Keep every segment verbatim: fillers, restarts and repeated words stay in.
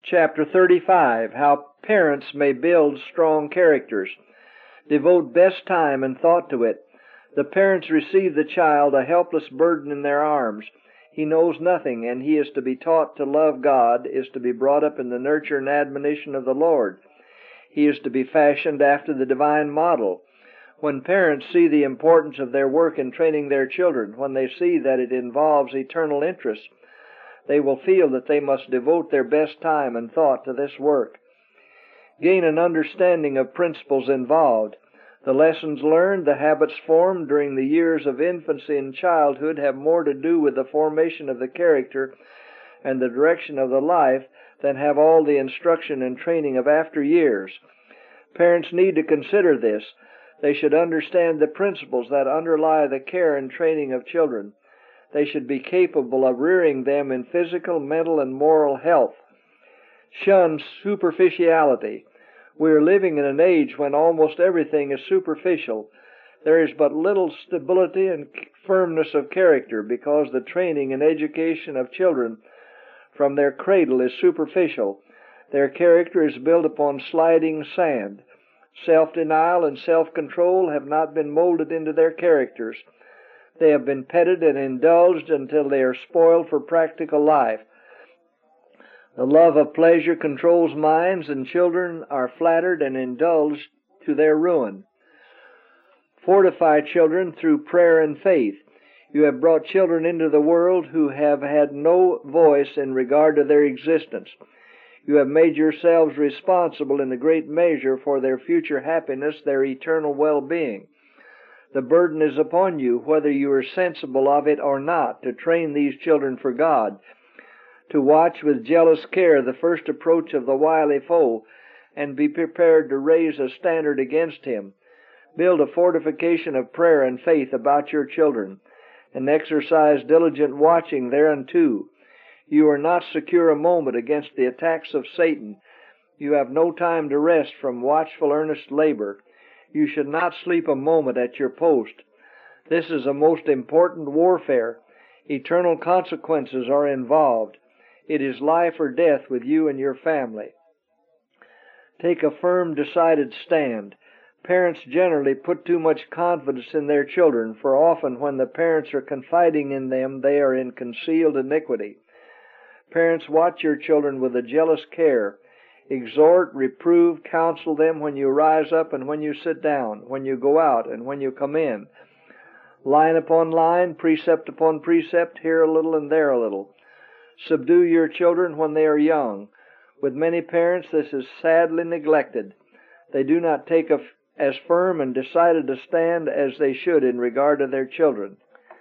Chapter thirty-five, How Parents May Build Strong Characters. Devote best time and thought to it. The parents receive the child, a helpless burden in their arms. He knows nothing, and he is to be taught to love God, is to be brought up in the nurture and admonition of the Lord. He is to be fashioned after the divine model. When parents see the importance of their work in training their children, when they see that it involves eternal interests, they will feel that they must devote their best time and thought to this work. Gain an understanding of principles involved. The lessons learned, the habits formed during the years of infancy and childhood have more to do with the formation of the character and the direction of the life than have all the instruction and training of after years. Parents need to consider this. They should understand the principles that underlie the care and training of children. They should be capable of rearing them in physical, mental, and moral health. Shun superficiality. We are living in an age when almost everything is superficial. There is but little stability and firmness of character because the training and education of children from their cradle is superficial. Their character is built upon sliding sand. Self-denial and self-control have not been molded into their characters. They have been petted and indulged until they are spoiled for practical life. The love of pleasure controls minds, and children are flattered and indulged to their ruin. Fortify children through prayer and faith. You have brought children into the world who have had no voice in regard to their existence. You have made yourselves responsible in a great measure for their future happiness, their eternal well-being. The burden is upon you, whether you are sensible of it or not, to train these children for God, to watch with jealous care the first approach of the wily foe, and be prepared to raise a standard against him. Build a fortification of prayer and faith about your children, and exercise diligent watching thereunto. You are not secure a moment against the attacks of Satan. You have no time to rest from watchful, earnest labor. You should not sleep a moment at your post. This is a most important warfare. Eternal consequences are involved. It is life or death with you and your family. Take a firm, decided stand. Parents generally put too much confidence in their children, for often when the parents are confiding in them, they are in concealed iniquity. Parents, watch your children with a jealous care. Exhort, reprove, counsel them when you rise up and when you sit down, when you go out and when you come in. Line upon line, precept upon precept, here a little and there a little. Subdue your children when they are young. With many parents this is sadly neglected. They do not take a, as firm and decided a stand as they should in regard to their children.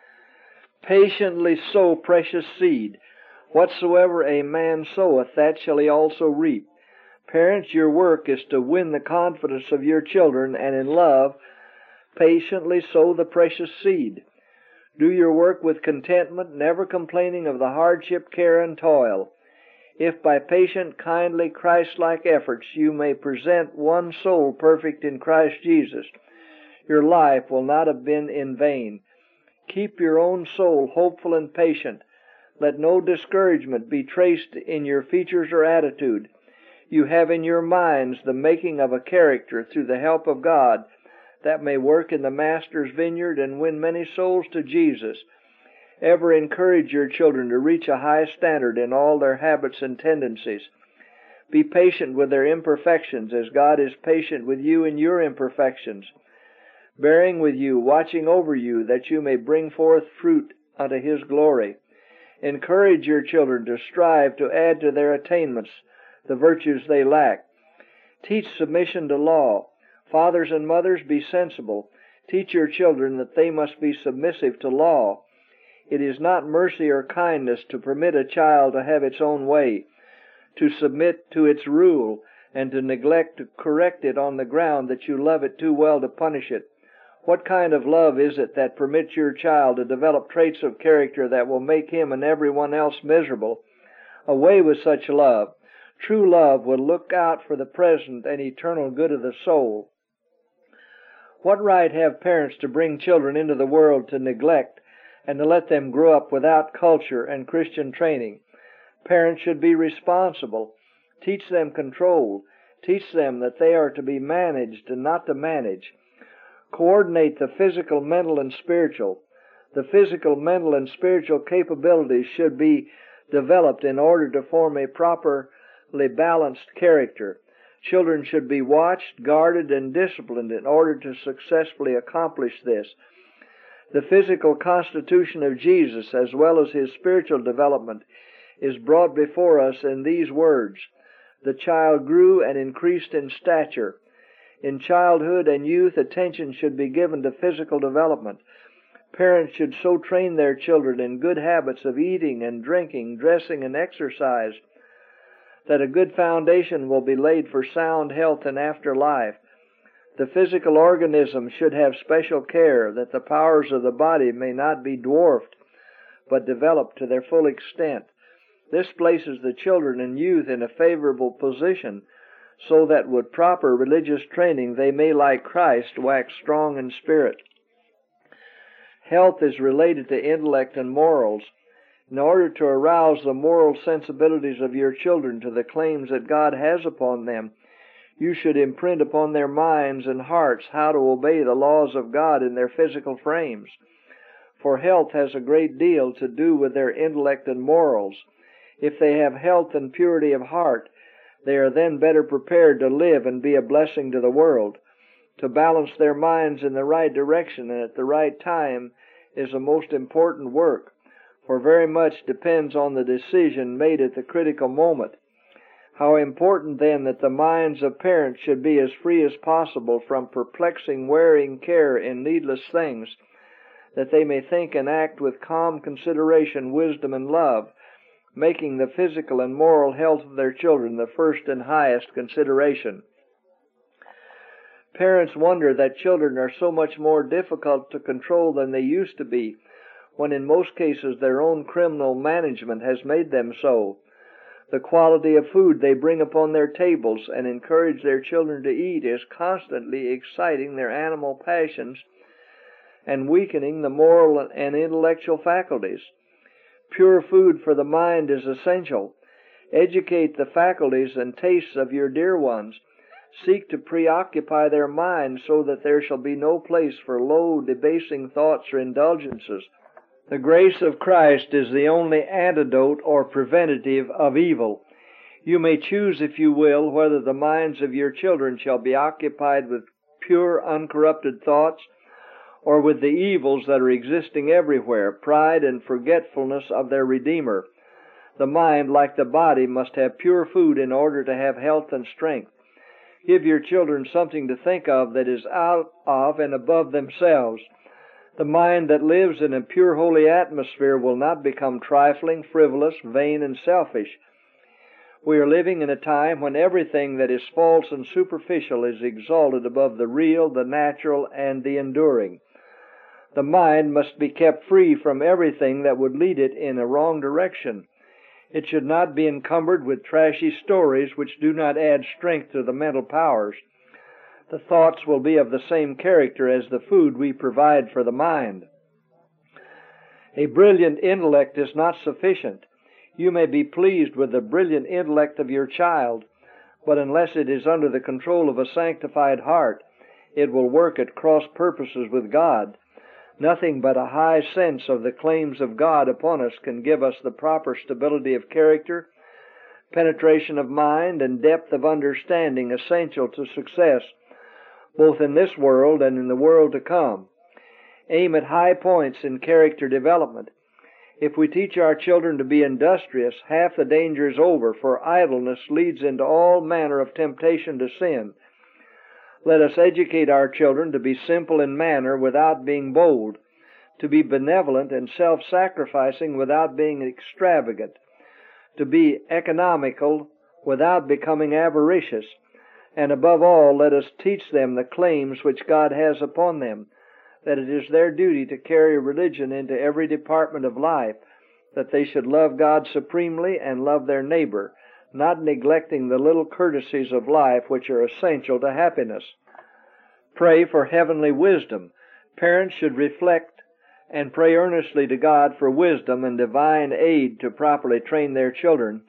Patiently sow precious seed. Whatsoever a man soweth, that shall he also reap. Parents, your work is to win the confidence of your children, and in love, patiently sow the precious seed. Do your work with contentment, never complaining of the hardship, care, and toil. If by patient, kindly, Christ-like efforts you may present one soul perfect in Christ Jesus, your life will not have been in vain. Keep your own soul hopeful and patient. Let no discouragement be traced in your features or attitude. You have in your minds the making of a character through the help of God that may work in the Master's vineyard and win many souls to Jesus. Ever encourage your children to reach a high standard in all their habits and tendencies. Be patient with their imperfections as God is patient with you in your imperfections, bearing with you, watching over you, that you may bring forth fruit unto His glory. Encourage your children to strive to add to their attainments the virtues they lack. Teach submission to law. Fathers and mothers, be sensible. Teach your children that they must be submissive to law. It is not mercy or kindness to permit a child to have its own way, to submit to its rule, and to neglect to correct it on the ground that you love it too well to punish it. What kind of love is it that permits your child to develop traits of character that will make him and everyone else miserable? Away with such love. True love will look out for the present and eternal good of the soul. What right have parents to bring children into the world to neglect and to let them grow up without culture and Christian training? Parents should be responsible. Teach them control. Teach them that they are to be managed and not to manage. Coordinate the physical, mental, and spiritual. The physical, mental, and spiritual capabilities should be developed in order to form a properly balanced character. Children should be watched, guarded, and disciplined in order to successfully accomplish this. The physical constitution of Jesus, as well as his spiritual development, is brought before us in these words: "The child grew and increased in stature." In childhood and youth, attention should be given to physical development. Parents should so train their children in good habits of eating and drinking, dressing and exercise, that a good foundation will be laid for sound health in after life. The physical organism should have special care that the powers of the body may not be dwarfed, but developed to their full extent. This places the children and youth in a favorable position, so that with proper religious training they may, like Christ, wax strong in spirit. Health is related to intellect and morals. In order to arouse the moral sensibilities of your children to the claims that God has upon them, you should imprint upon their minds and hearts how to obey the laws of God in their physical frames. For health has a great deal to do with their intellect and morals. If they have health and purity of heart, they are then better prepared to live and be a blessing to the world. To balance their minds in the right direction and at the right time is a most important work, for very much depends on the decision made at the critical moment. How important then that the minds of parents should be as free as possible from perplexing, wearing care in needless things, that they may think and act with calm consideration, wisdom, and love, making the physical and moral health of their children the first and highest consideration. Parents wonder that children are so much more difficult to control than they used to be, when in most cases their own criminal management has made them so. The quality of food they bring upon their tables and encourage their children to eat is constantly exciting their animal passions and weakening the moral and intellectual faculties. Pure food for the mind is essential. Educate the faculties and tastes of your dear ones. Seek to preoccupy their minds so that there shall be no place for low, debasing thoughts or indulgences. The grace of Christ is the only antidote or preventative of evil. You may choose, if you will, whether the minds of your children shall be occupied with pure, uncorrupted thoughts, or with the evils that are existing everywhere, pride and forgetfulness of their Redeemer. The mind, like the body, must have pure food in order to have health and strength. Give your children something to think of that is out of and above themselves. The mind that lives in a pure, holy atmosphere will not become trifling, frivolous, vain, and selfish. We are living in a time when everything that is false and superficial is exalted above the real, the natural, and the enduring. The mind must be kept free from everything that would lead it in a wrong direction. It should not be encumbered with trashy stories which do not add strength to the mental powers. The thoughts will be of the same character as the food we provide for the mind. A brilliant intellect is not sufficient. You may be pleased with the brilliant intellect of your child, but unless it is under the control of a sanctified heart, it will work at cross purposes with God. Nothing but a high sense of the claims of God upon us can give us the proper stability of character, penetration of mind, and depth of understanding essential to success, both in this world and in the world to come. Aim at high points in character development. If we teach our children to be industrious, half the danger is over, for idleness leads into all manner of temptation to sin. Let us educate our children to be simple in manner without being bold, to be benevolent and self-sacrificing without being extravagant, to be economical without becoming avaricious, and above all, let us teach them the claims which God has upon them, that it is their duty to carry religion into every department of life, that they should love God supremely and love their neighbor, not neglecting the little courtesies of life which are essential to happiness. Pray for heavenly wisdom. Parents should reflect and pray earnestly to God for wisdom and divine aid to properly train their children,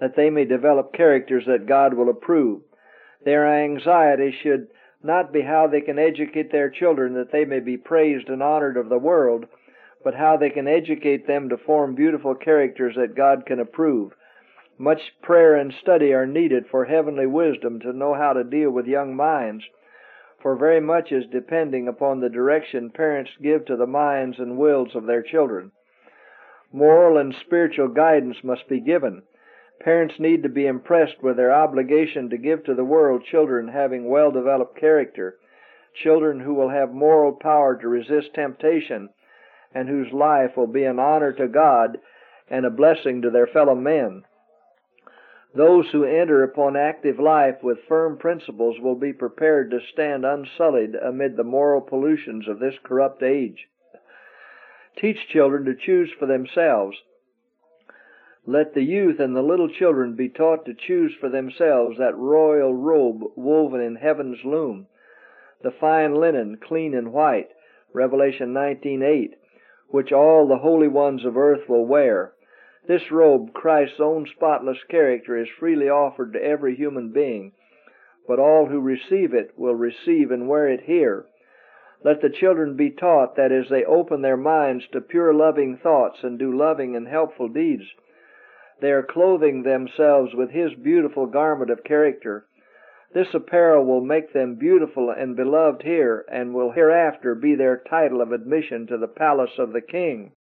that they may develop characters that God will approve. Their anxiety should not be how they can educate their children that they may be praised and honored of the world, but how they can educate them to form beautiful characters that God can approve. Much prayer and study are needed for heavenly wisdom to know how to deal with young minds, for very much is depending upon the direction parents give to the minds and wills of their children. Moral and spiritual guidance must be given. Parents need to be impressed with their obligation to give to the world children having well-developed character, children who will have moral power to resist temptation, and whose life will be an honor to God and a blessing to their fellow men. Those who enter upon active life with firm principles will be prepared to stand unsullied amid the moral pollutions of this corrupt age. Teach children to choose for themselves. Let the youth and the little children be taught to choose for themselves that royal robe woven in heaven's loom, the fine linen, clean and white, Revelation nineteen eight, which all the holy ones of earth will wear. This robe, Christ's own spotless character, is freely offered to every human being, but all who receive it will receive and wear it here. Let the children be taught that as they open their minds to pure loving thoughts and do loving and helpful deeds, they are clothing themselves with His beautiful garment of character. This apparel will make them beautiful and beloved here, and will hereafter be their title of admission to the palace of the King.